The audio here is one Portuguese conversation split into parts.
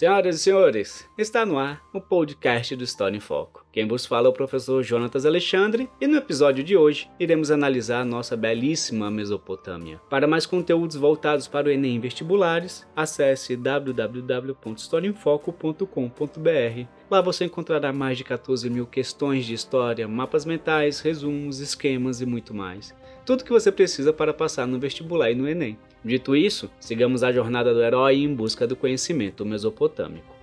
Senhoras e senhores, está no ar o podcast do História em Foco. Quem vos fala é o professor Jonatas Alexandre e no episódio de hoje iremos analisar a nossa belíssima Mesopotâmia. Para mais conteúdos voltados para o Enem Vestibulares, acesse www.historiaemfoco.com.br. Lá você encontrará mais de 14 mil questões de história, mapas mentais, resumos, esquemas e muito mais. Tudo que você precisa para passar no vestibular e no Enem. Dito isso, sigamos a jornada do herói em busca do conhecimento mesopotâmico.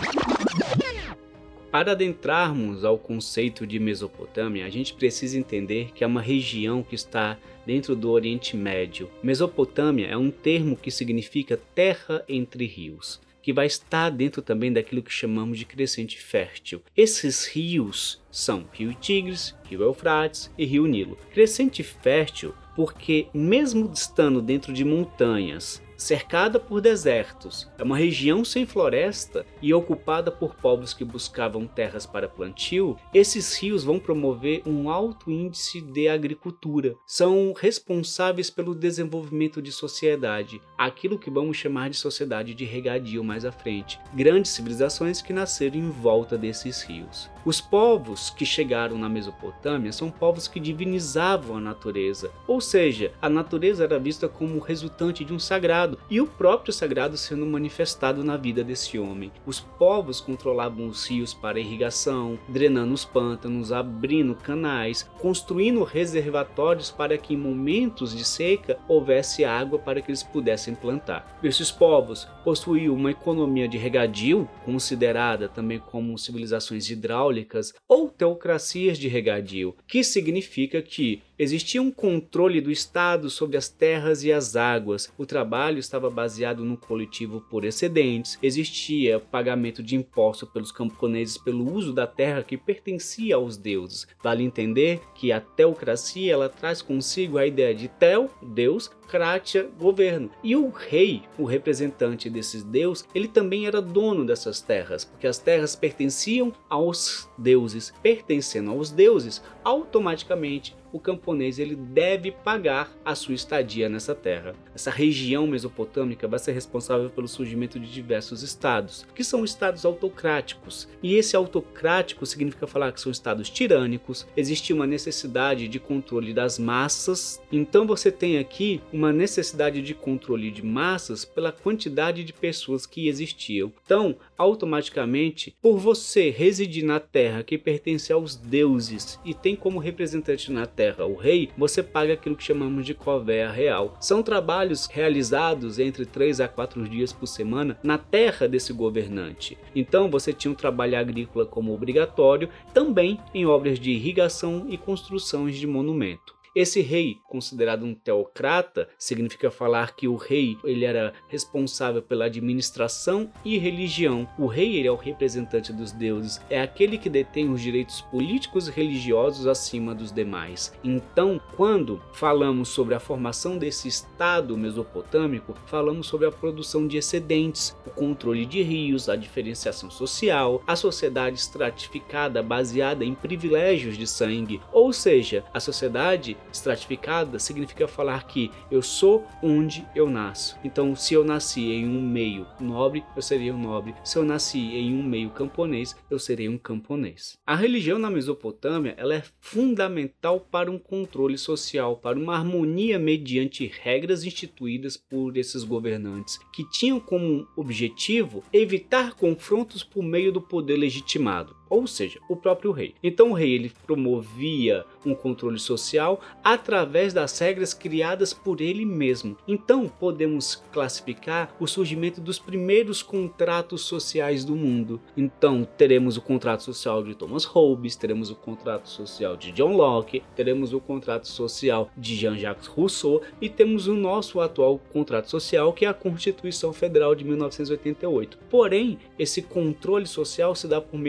Para adentrarmos ao conceito de Mesopotâmia, a gente precisa entender que é uma região que está dentro do Oriente Médio. Mesopotâmia é um termo que significa terra entre rios, que vai estar dentro também daquilo que chamamos de crescente fértil. Esses rios são Rio Tigres, Rio Eufrates e Rio Nilo. Crescente fértil porque, mesmo estando dentro de montanhas, cercada por desertos, é uma região sem floresta e ocupada por povos que buscavam terras para plantio, esses rios vão promover um alto índice de agricultura. São responsáveis pelo desenvolvimento de sociedade, aquilo que vamos chamar de sociedade de regadio mais à frente. Grandes civilizações que nasceram em volta desses rios. Os povos que chegaram na Mesopotâmia são povos que divinizavam a natureza, ou seja, a natureza era vista como resultante de um sagrado, e o próprio sagrado sendo manifestado na vida desse homem. Os povos controlavam os rios para irrigação, drenando os pântanos, abrindo canais, construindo reservatórios para que em momentos de seca houvesse água para que eles pudessem plantar. Esses povos possuíam uma economia de regadio, considerada também como civilizações hidráulicas ou teocracias de regadio, que significa que existia um controle do Estado sobre as terras e as águas. O trabalho estava baseado no coletivo por excedentes. Existia pagamento de impostos pelos camponeses pelo uso da terra que pertencia aos deuses. Vale entender que a teocracia ela traz consigo a ideia de teo, Deus, kratia, governo. E o rei, o representante desses deuses, ele também era dono dessas terras, porque as terras pertenciam aos deuses. Pertencendo aos deuses, automaticamente o camponês ele deve pagar a sua estadia nessa terra. Essa região mesopotâmica vai ser responsável pelo surgimento de diversos estados, que são estados autocráticos. E esse autocrático significa falar que são estados tirânicos, existe uma necessidade de controle das massas. Então você tem aqui uma necessidade de controle de massas pela quantidade de pessoas que existiam. Então, automaticamente, por você residir na terra que pertence aos deuses e tem como representante na terra o rei, você paga aquilo que chamamos de covéa real. São trabalhos realizados entre 3 a 4 dias por semana na terra desse governante. Então você tinha um trabalho agrícola como obrigatório, também em obras de irrigação e construções de monumento. Esse rei, considerado um teocrata, significa falar que o rei ele era responsável pela administração e religião. O rei ele é o representante dos deuses, é aquele que detém os direitos políticos e religiosos acima dos demais. Então, quando falamos sobre a formação desse estado mesopotâmico, falamos sobre a produção de excedentes, o controle de rios, a diferenciação social, a sociedade estratificada baseada em privilégios de sangue, ou seja, a sociedade estratificada significa falar que eu sou onde eu nasço. Então, se eu nasci em um meio nobre, eu serei um nobre. Se eu nasci em um meio camponês, eu serei um camponês. A religião na Mesopotâmia ela é fundamental para um controle social, para uma harmonia mediante regras instituídas por esses governantes, que tinham como objetivo evitar confrontos por meio do poder legitimado, ou seja, o próprio rei. Então o rei ele promovia um controle social através das regras criadas por ele mesmo. Então podemos classificar o surgimento dos primeiros contratos sociais do mundo. Então teremos o contrato social de Thomas Hobbes, teremos o contrato social de John Locke, teremos o contrato social de Jean-Jacques Rousseau e temos o nosso atual contrato social, que é a Constituição Federal de 1988. Porém, esse controle social se dá por meio da criação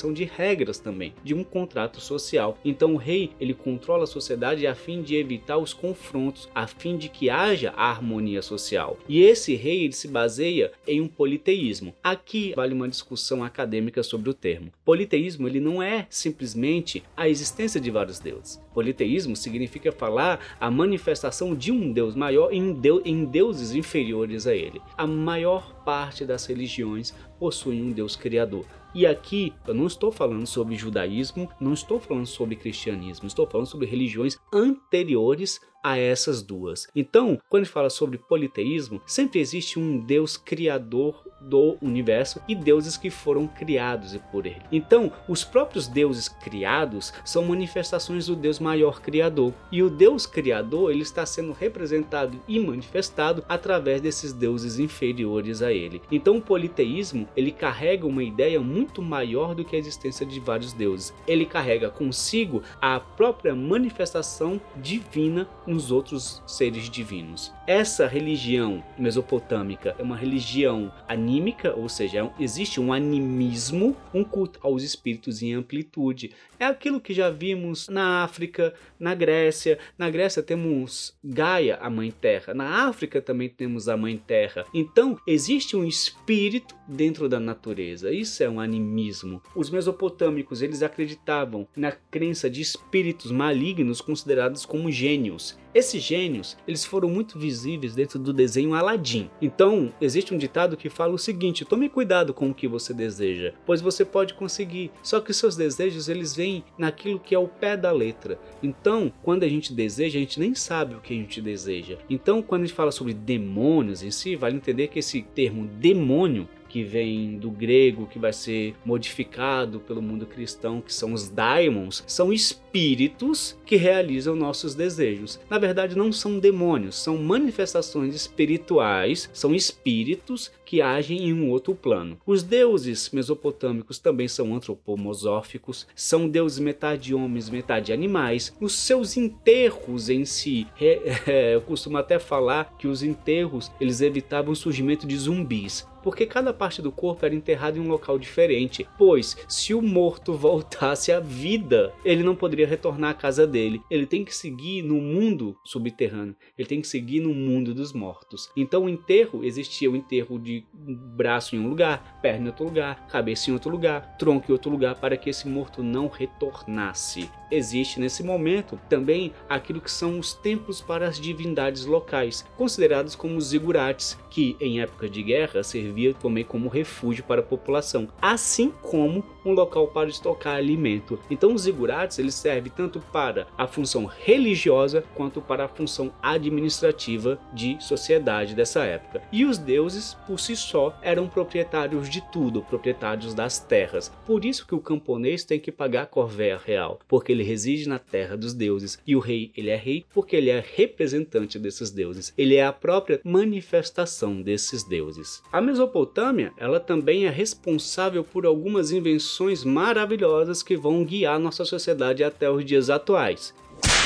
manifestação de regras também, de um contrato social. Então o rei, ele controla a sociedade a fim de evitar os confrontos, a fim de que haja a harmonia social. E esse rei, ele se baseia em um politeísmo. Aqui vale uma discussão acadêmica sobre o termo. Politeísmo, ele não é simplesmente a existência de vários deuses. Politeísmo significa falar a manifestação de um Deus maior em deuses inferiores a ele. A maior parte das religiões possuem um Deus criador. E aqui eu não estou falando sobre judaísmo, não estou falando sobre cristianismo, estou falando sobre religiões anteriores a essas duas. Então, quando a gente fala sobre politeísmo, sempre existe um Deus criador do universo e deuses que foram criados por ele. Então, os próprios deuses criados são manifestações do Deus maior criador. E o Deus criador, ele está sendo representado e manifestado através desses deuses inferiores a ele. Então, o politeísmo, ele carrega uma ideia muito maior do que a existência de vários deuses. Ele carrega consigo a própria manifestação divina nos outros seres divinos. Essa religião mesopotâmica é uma religião anímica, ou seja, existe um animismo, um culto aos espíritos em amplitude. É aquilo que já vimos na África, na Grécia. Na Grécia temos Gaia, a Mãe Terra. Na África também temos a Mãe Terra. Então, existe um espírito dentro da natureza. Isso é um animismo. Os mesopotâmicos, eles acreditavam na crença de espíritos malignos considerados como gênios. Esses gênios, eles foram muito visíveis dentro do desenho Aladim. Então, existe um ditado que fala o seguinte: tome cuidado com o que você deseja, pois você pode conseguir. Só que os seus desejos, eles vêm naquilo que é o pé da letra. Então, quando a gente deseja, a gente nem sabe o que a gente deseja. Então, quando a gente fala sobre demônios em si, vale entender que esse termo demônio, que vem do grego, que vai ser modificado pelo mundo cristão, que são os daimons, são espíritos que realizam nossos desejos. Na verdade, não são demônios, são manifestações espirituais, são espíritos que agem em um outro plano. Os deuses mesopotâmicos também são antropomorfos, são deuses metade homens, metade animais. Os seus enterros em si, eu costumo até falar que os enterros, eles evitavam o surgimento de zumbis, porque cada parte do corpo era enterrada em um local diferente, pois se o morto voltasse à vida, ele não poderia retornar à casa dele, ele tem que seguir no mundo subterrâneo, ele tem que seguir no mundo dos mortos. Então o enterro, existia o enterro de braço em um lugar, perna em outro lugar, cabeça em outro lugar, tronco em outro lugar, para que esse morto não retornasse. Existe nesse momento também aquilo que são os templos para as divindades locais, considerados como os zigurates, que em época de guerra servia também como refúgio para a população, assim como um local para estocar alimento. Então os zigurates, eles servem tanto para a função religiosa quanto para a função administrativa de sociedade dessa época. E os deuses por si só eram proprietários de tudo, proprietários das terras. Por isso que o camponês tem que pagar a corvéa real, porque ele reside na terra dos deuses, e o rei, ele é rei porque ele é representante desses deuses, ele é a própria manifestação desses deuses. A Mesopotâmia, ela também é responsável por algumas invenções maravilhosas que vão guiar nossa sociedade até os dias atuais.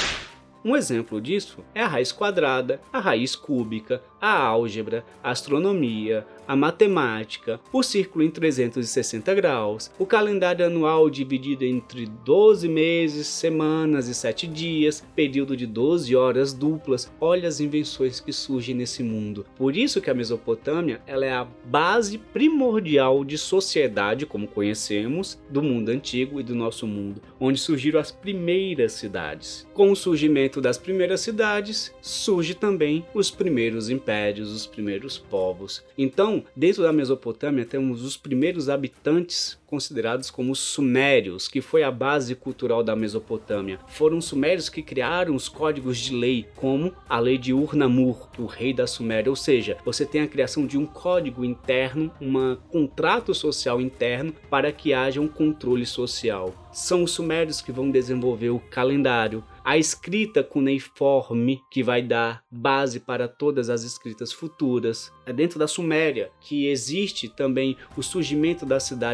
Um exemplo disso é a raiz quadrada, a raiz cúbica, a álgebra, a astronomia, a matemática, o círculo em 360 graus, o calendário anual dividido entre 12 meses, semanas e 7 dias, período de 12 horas duplas. Olha as invenções que surgem nesse mundo. Por isso que a Mesopotâmia, ela é a base primordial de sociedade, como conhecemos, do mundo antigo e do nosso mundo, onde surgiram as primeiras cidades. Com o surgimento das primeiras cidades, surge também os primeiros impérios, os primeiros povos. Então, dentro da Mesopotâmia temos os primeiros habitantes considerados como os sumérios, que foi a base cultural da Mesopotâmia. Foram os sumérios que criaram os códigos de lei, como a lei de Ur-Namur, o rei da Suméria. Ou seja, você tem a criação de um código interno, um contrato social interno para que haja um controle social. São os sumérios que vão desenvolver o calendário, a escrita cuneiforme, que vai dar base para todas as escritas futuras. É dentro da Suméria que existe também o surgimento das cidades-estado,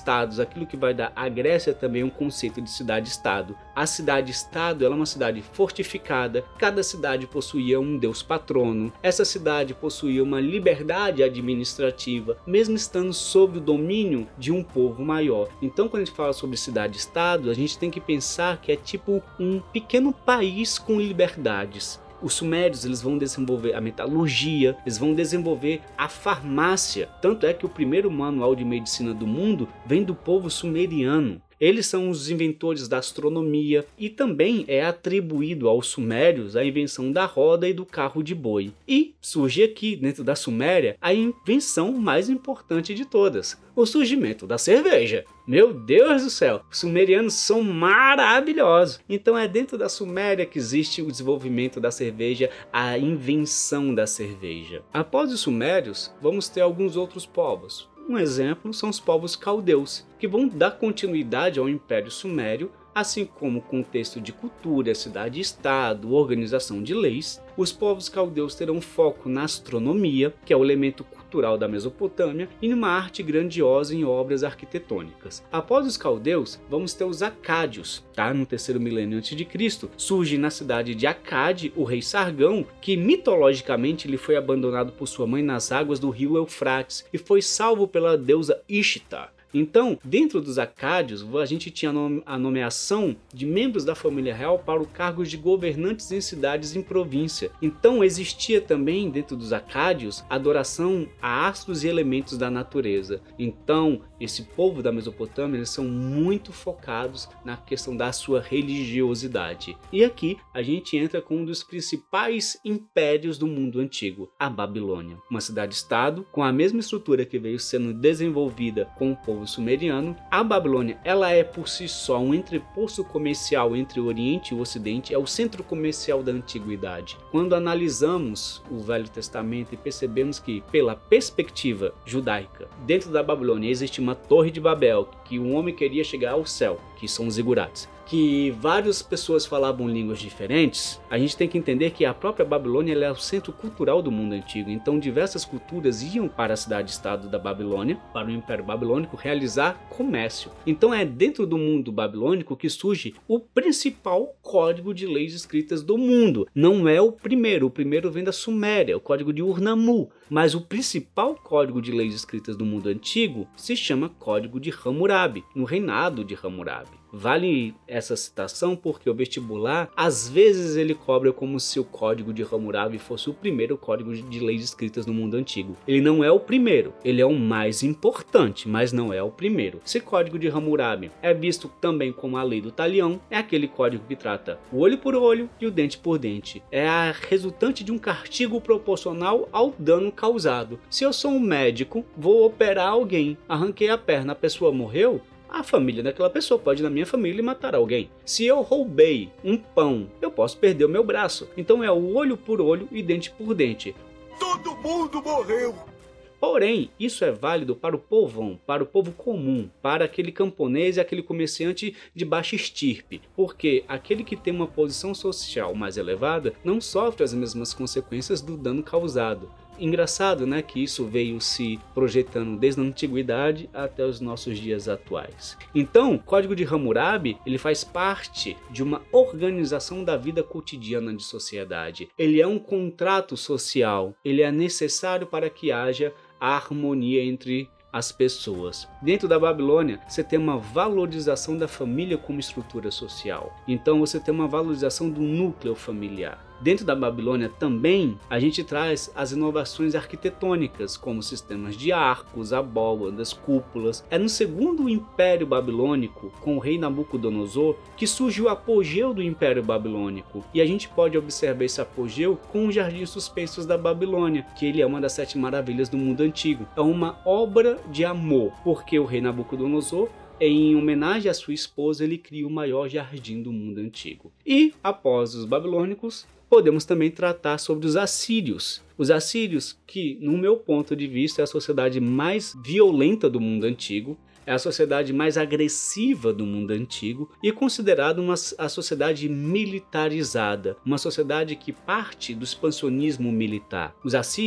estados, aquilo que vai dar à Grécia também um conceito de cidade-estado. A cidade-estado ela é uma cidade fortificada, cada cidade possuía um deus patrono, essa cidade possuía uma liberdade administrativa, mesmo estando sob o domínio de um povo maior. Então quando a gente fala sobre cidade-estado, a gente tem que pensar que é tipo um pequeno país com liberdades. Os sumérios eles vão desenvolver a metalurgia, eles vão desenvolver a farmácia. Tanto é que o primeiro manual de medicina do mundo vem do povo sumeriano. Eles são os inventores da astronomia e também é atribuído aos sumérios a invenção da roda e do carro de boi. E surge aqui, dentro da Suméria, a invenção mais importante de todas, o surgimento da cerveja. Meu Deus do céu, os sumerianos são maravilhosos. Então é dentro da Suméria que existe o desenvolvimento da cerveja, a invenção da cerveja. Após os sumérios, vamos ter alguns outros povos. Um exemplo são os povos caldeus, que vão dar continuidade ao Império Sumério, assim como o contexto de cultura, cidade-estado, organização de leis. Os povos caldeus terão foco na astronomia, que é o elemento cultural da Mesopotâmia, e numa arte grandiosa em obras arquitetônicas. Após os caldeus, vamos ter os acádios, no terceiro milênio a.C. Surge na cidade de Acade o rei Sargão, que mitologicamente ele foi abandonado por sua mãe nas águas do rio Eufrates e foi salvo pela deusa Ishtar. Então, dentro dos acádios, a gente tinha a nomeação de membros da família real para o cargo de governantes em cidades em província. Então, existia também, dentro dos acádios, adoração a astros e elementos da natureza. Então, esse povo da Mesopotâmia, eles são muito focados na questão da sua religiosidade. E aqui, a gente entra com um dos principais impérios do mundo antigo, a Babilônia. Uma cidade-estado com a mesma estrutura que veio sendo desenvolvida com o povo sumeriano. A Babilônia ela é por si só um entreposto comercial entre o Oriente e o Ocidente, é o centro comercial da antiguidade. Quando analisamos o Velho Testamento e percebemos que, pela perspectiva judaica, dentro da Babilônia existe uma torre de Babel, que um homem queria chegar ao céu, que são os zigurates, que várias pessoas falavam línguas diferentes, a gente tem que entender que a própria Babilônia ela é o centro cultural do mundo antigo. Então diversas culturas iam para a cidade-estado da Babilônia, para o Império Babilônico, realizar comércio. Então é dentro do mundo babilônico que surge o principal código de leis escritas do mundo. Não é o primeiro vem da Suméria, o código de Ur-Nammu. Mas o principal código de leis escritas do mundo antigo se chama Código de Hammurabi, no reinado de Hammurabi. Vale essa citação porque o vestibular, às vezes ele cobra como se o Código de Hammurabi fosse o primeiro código de leis escritas no mundo antigo. Ele não é o primeiro, ele é o mais importante, mas não é o primeiro. Esse Código de Hammurabi é visto também como a lei do talião, é aquele código que trata o olho por olho e o dente por dente. É a resultante de um castigo proporcional ao dano causado. Se eu sou um médico, vou operar alguém, arranquei a perna, a pessoa morreu, a família daquela pessoa pode ir na minha família e matar alguém. Se eu roubei um pão, eu posso perder o meu braço. Então é o olho por olho e dente por dente. Todo mundo morreu! Porém, isso é válido para o povão, para o povo comum, para aquele camponês e aquele comerciante de baixa estirpe, porque aquele que tem uma posição social mais elevada não sofre as mesmas consequências do dano causado. Engraçado, né, que isso veio se projetando desde a antiguidade até os nossos dias atuais. Então, o Código de Hammurabi, ele faz parte de uma organização da vida cotidiana de sociedade. Ele é um contrato social, ele é necessário para que haja a harmonia entre as pessoas. Dentro da Babilônia, você tem uma valorização da família como estrutura social. Então você tem uma valorização do núcleo familiar. Dentro da Babilônia também a gente traz as inovações arquitetônicas, como sistemas de arcos, abóbadas, cúpulas. É no segundo Império Babilônico, com o rei Nabucodonosor, que surge o apogeu do Império Babilônico. E a gente pode observar esse apogeu com os Jardins Suspensos da Babilônia, que ele é uma das 7 maravilhas do mundo antigo. É uma obra de amor, porque o rei Nabucodonosor, em homenagem à sua esposa, ele cria o maior jardim do mundo antigo. E, após os babilônicos, podemos também tratar sobre os assírios. Os assírios, que, no meu ponto de vista, é a sociedade mais violenta do mundo antigo, é a sociedade mais agressiva do mundo antigo e considerada a sociedade militarizada, uma sociedade que parte do expansionismo militar. Os assírios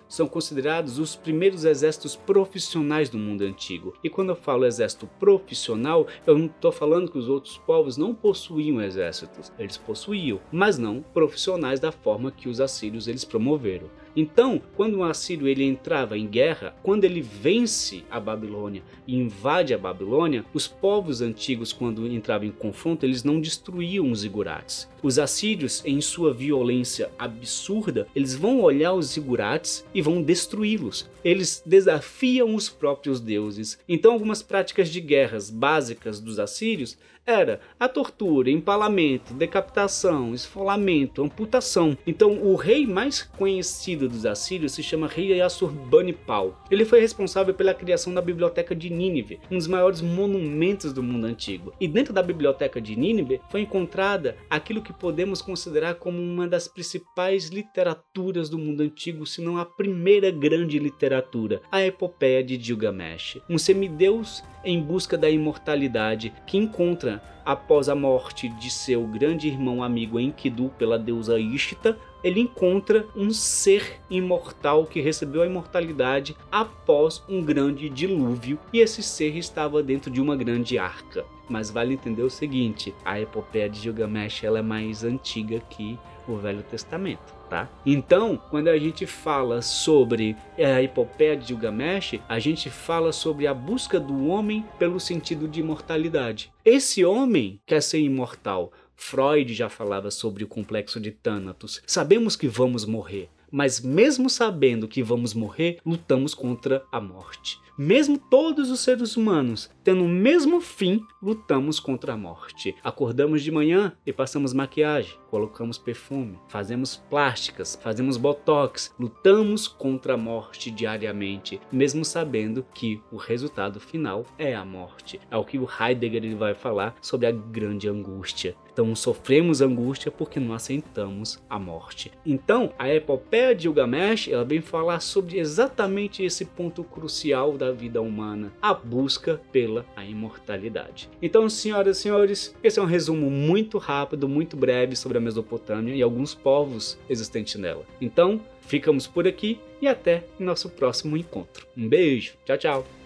são considerados os primeiros exércitos profissionais do mundo antigo. E quando eu falo exército profissional, eu não estou falando que os outros povos não possuíam exércitos. Eles possuíam, mas não profissionais da forma que os assírios eles promoveram. Então, quando um assírio ele entrava em guerra, quando ele vence a Babilônia e invade a Babilônia, os povos antigos, quando entravam em confronto, eles não destruíam os zigurates. Os assírios, em sua violência absurda, eles vão olhar os zigurates e vão destruí-los. Eles desafiam os próprios deuses. Então, algumas práticas de guerras básicas dos assírios era a tortura, empalamento, decapitação, esfolamento, amputação. Então o rei mais conhecido dos assírios se chama rei Assurbanipal. Ele foi responsável pela criação da biblioteca de Nínive, um dos maiores monumentos do mundo antigo. E dentro da biblioteca de Nínive foi encontrada aquilo que podemos considerar como uma das principais literaturas do mundo antigo, se não a primeira grande literatura, a epopeia de Gilgamesh, um semideus em busca da imortalidade que encontra, após a morte de seu grande irmão amigo Enkidu pela deusa Ishtar, ele encontra um ser imortal que recebeu a imortalidade após um grande dilúvio, e esse ser estava dentro de uma grande arca. Mas vale entender o seguinte, a epopeia de Gilgamesh ela é mais antiga que o Velho Testamento. Tá? Então, quando a gente fala sobre a epopeia de Gilgamesh, a gente fala sobre a busca do homem pelo sentido de imortalidade. Esse homem quer ser imortal. Freud já falava sobre o complexo de Thanatos. Sabemos que vamos morrer, mas mesmo sabendo que vamos morrer, lutamos contra a morte. Mesmo todos os seres humanos tendo o mesmo fim, lutamos contra a morte. Acordamos de manhã e passamos maquiagem, colocamos perfume, fazemos plásticas, fazemos botox, lutamos contra a morte diariamente, mesmo sabendo que o resultado final é a morte. É o que o Heidegger ele vai falar sobre a grande angústia. Então sofremos angústia porque não aceitamos a morte. Então a epopeia de Gilgamesh ela vem falar sobre exatamente esse ponto crucial da vida humana, a busca pela imortalidade. Então, senhoras e senhores, esse é um resumo muito rápido, muito breve sobre a Mesopotâmia e alguns povos existentes nela. Então, ficamos por aqui e até nosso próximo encontro. Um beijo, tchau, tchau!